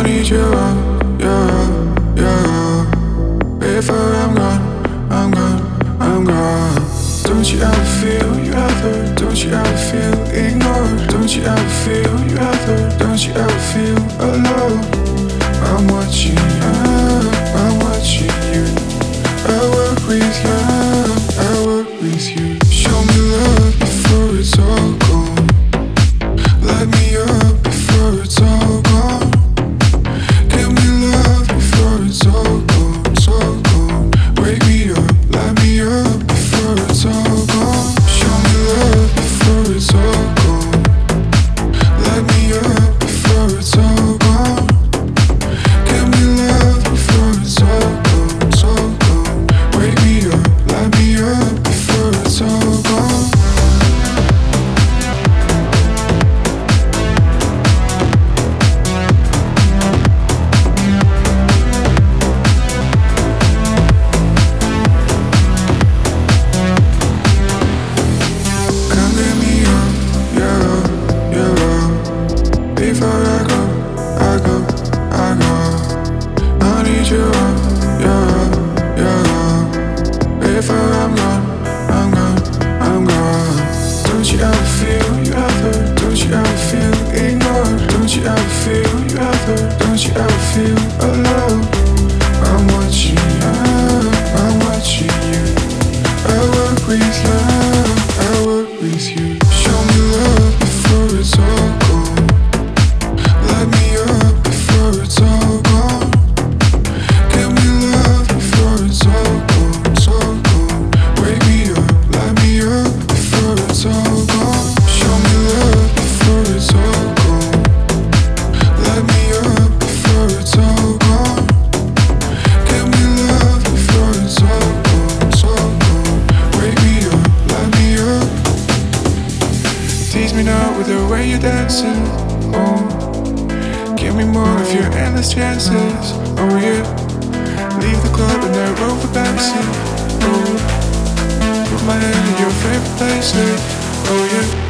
I need you up, you're up, you're up. Before I'm gone, I'm gone, I'm gone. Don't you ever feel you ever, don't you ever feel ignored? Don't you ever feel you ever, don't you ever feel alone? I'm watching you, I'm watching you. I work with you, I work with you. Show me love before it's all gone. Light me up before it's all gone. Give me love before it's all gone, it's all gone. Wake me up, light me up before it's all gone. Show me love before it's all gone. Light me up before it's all gone. Give me love before it's all gone, it's all gone. Wake me up, light me up before it's all gone. Come get me up, you're up, you're up. Before I go, I go, I go. I need you up, you're up, you're up. Before I'm gone, I'm gone, I'm gone. Don't you ever feel you ever, don't you ever feel ignored? Don't you ever feel you ever, don't you ever feel alone? I'm watching you, I'm watching you. I work with you, I work with you. Show me love before it's all gone. Light me up before it's all gone. Give me love before it's all gone, it's all gone. Wake me up, light me up before it's all gone. Show me love before it's all gone. Light me up before it's all gone. Give me love before it's all gone, it's all gone. Wake me up, light me up. Tease me now with the way you're dancing. Oh, give me more of your endless chances. Oh yeah, leave the club and I roll the backseat. Oh, put my hand in your favorite places. Oh yeah.